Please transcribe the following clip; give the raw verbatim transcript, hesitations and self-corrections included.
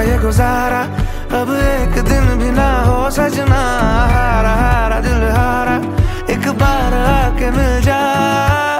ये गुजारा, अब एक दिन भी ना हो सजना। हारा हारा दिल हारा, एक बार आके मिल जा।